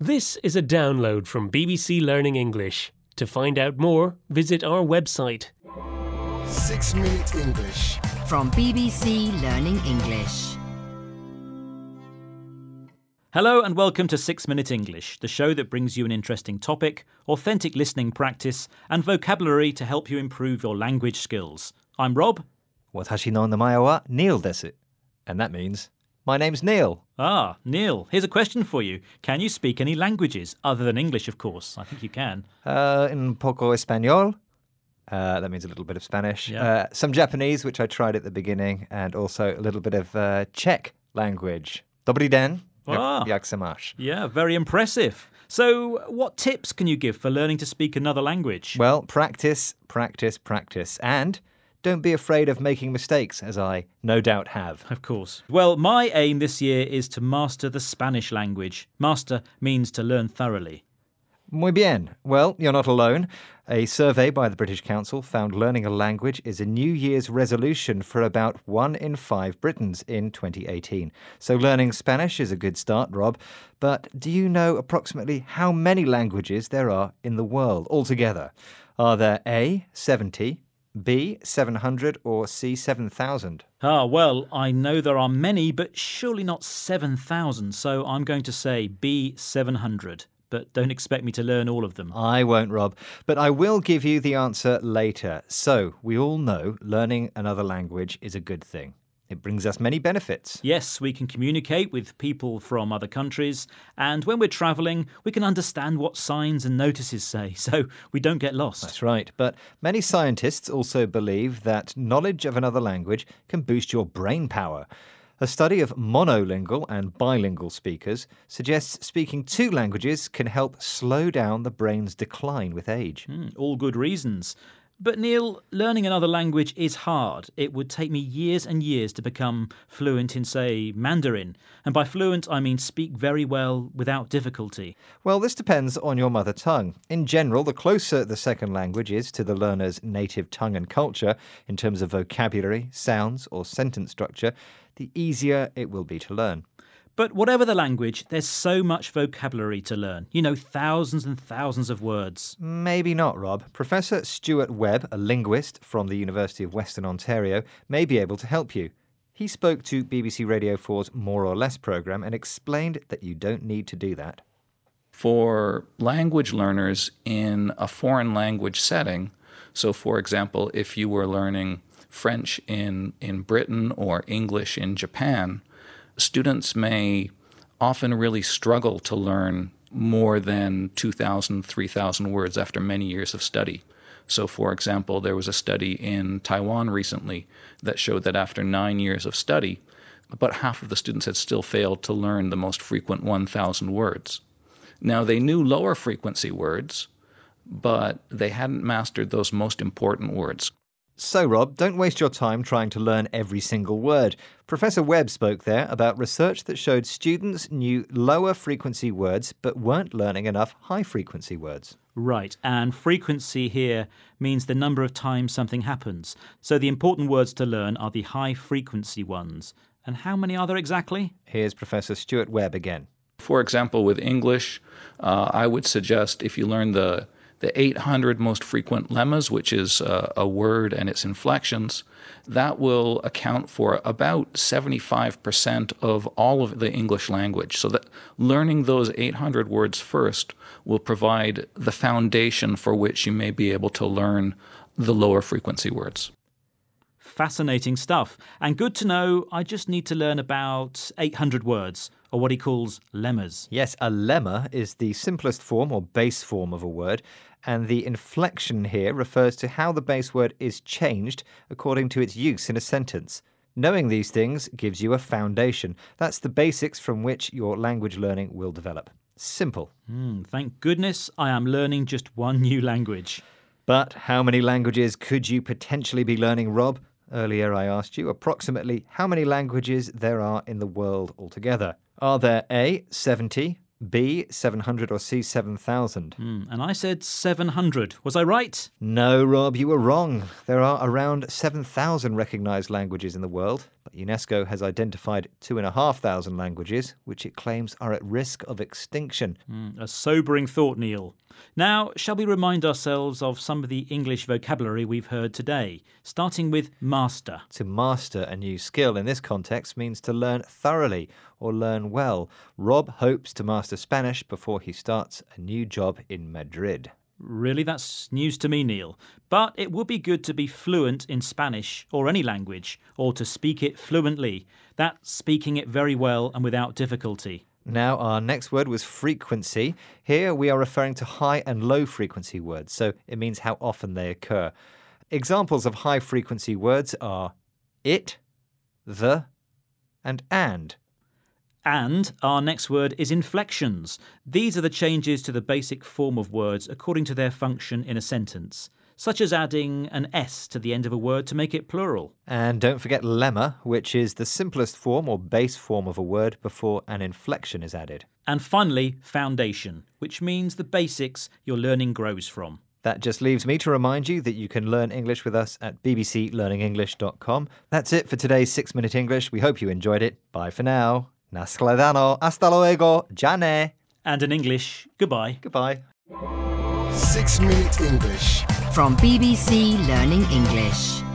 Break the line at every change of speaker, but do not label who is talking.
This is a download from BBC Learning English. To find out more, visit our website.
6 Minute English.
From BBC Learning English.
Hello and welcome to 6 Minute English, the show that brings you an interesting topic, authentic listening practice, and vocabulary to help you improve your language skills. I'm Rob.
私の名前は Neil です。 And that means, my name's Neil.
Ah, Neil, here's a question for you. Can you speak any languages, other than English, of course? I think you can.
Un poco español. That means a little bit of Spanish.
Yeah.
Some Japanese, which I tried at the beginning, and also a little bit of Czech language. Dobrý den. Jak se máš?
Yeah, very impressive. So, what tips can you give for learning to speak another language?
Well, practice, practice, practice. And don't be afraid of making mistakes, as I no doubt have.
Of course. Well, my aim this year is to master the Spanish language. Master means to learn thoroughly.
Muy bien. Well, you're not alone. A survey by the British Council found learning a language is a New Year's resolution for about 1 in 5 Britons in 2018. So learning Spanish is a good start, Rob. But do you know approximately how many languages there are in the world altogether? Are there A, 70, B, 700 or C, 7,000?
Well, I know there are many, but surely not 7,000, so I'm going to say B, 700. But don't expect me to learn all of them.
I won't, Rob, but I will give you the answer later. So, we all know learning another language is a good thing. It brings us many benefits.
Yes, we can communicate with people from other countries, and when we're travelling, we can understand what signs and notices say, so we don't get lost.
That's right, but many scientists also believe that knowledge of another language can boost your brain power. A study of monolingual and bilingual speakers suggests speaking 2 languages can help slow down the brain's decline with age.
All good reasons. But Neil, learning another language is hard. It would take me years and years to become fluent in, say, Mandarin. And by fluent, I mean speak very well without difficulty.
Well, this depends on your mother tongue. In general, the closer the second language is to the learner's native tongue and culture, in terms of vocabulary, sounds, or sentence structure, the easier it will be to learn.
But whatever the language, there's so much vocabulary to learn. You know, thousands and thousands of words.
Maybe not, Rob. Professor Stuart Webb, a linguist from the University of Western Ontario, may be able to help you. He spoke to BBC Radio 4's More or Less programme and explained that you don't need to do that.
For language learners in a foreign language setting, so for example, if you were learning French in Britain or English in Japan, students may often really struggle to learn more than 2,000, 3,000 words after many years of study. So, for example, there was a study in Taiwan recently that showed that after 9 years of study, about half of the students had still failed to learn the most frequent 1,000 words. Now, they knew lower frequency words, but they hadn't mastered those most important words.
So, Rob, don't waste your time trying to learn every single word. Professor Webb spoke there about research that showed students knew lower frequency words but weren't learning enough high frequency words.
Right, and frequency here means the number of times something happens. So the important words to learn are the high frequency ones. And how many are there exactly?
Here's Professor Stuart Webb again.
For example, with English, I would suggest if you learn the 800 most frequent lemmas, which is a word and its inflections, that will account for about 75% of all of the English language. So that learning those 800 words first will provide the foundation for which you may be able to learn the lower frequency words.
Fascinating stuff. And good to know, I just need to learn about 800 words, or what he calls lemmas.
Yes, a lemma is the simplest form or base form of a word, and the inflection here refers to how the base word is changed according to its use in a sentence. Knowing these things gives you a foundation. That's the basics from which your language learning will develop. Simple.
Thank goodness I am learning just one new language.
But how many languages could you potentially be learning, Rob? Earlier I asked you approximately how many languages there are in the world altogether. Are there A, 70, B, 700 or C, 7,000?
And I said 700. Was I right?
No, Rob, you were wrong. There are around 7,000 recognised languages in the world. UNESCO has identified 2,500 languages which it claims are at risk of extinction.
A sobering thought, Neil. Now, shall we remind ourselves of some of the English vocabulary we've heard today, starting with master?
To master a new skill in this context means to learn thoroughly or learn well. Rob hopes to master Spanish before he starts a new job in Madrid.
Really, that's news to me, Neil. But it would be good to be fluent in Spanish or any language, or to speak it fluently. That's speaking it very well and without difficulty.
Now, our next word was frequency. Here we are referring to high and low frequency words, so it means how often they occur. Examples of high frequency words are it, the, and.
And our next word is inflections. These are the changes to the basic form of words according to their function in a sentence, such as adding an S to the end of a word to make it plural.
And don't forget lemma, which is the simplest form or base form of a word before an inflection is added.
And finally, foundation, which means the basics your learning grows from.
That just leaves me to remind you that you can learn English with us at bbclearningenglish.com. That's it for today's 6 Minute English. We hope you enjoyed it. Bye for now. Naschledanou, hasta luego, Jane.
And in English, goodbye.
Goodbye.
6 Minute English.
From BBC Learning English.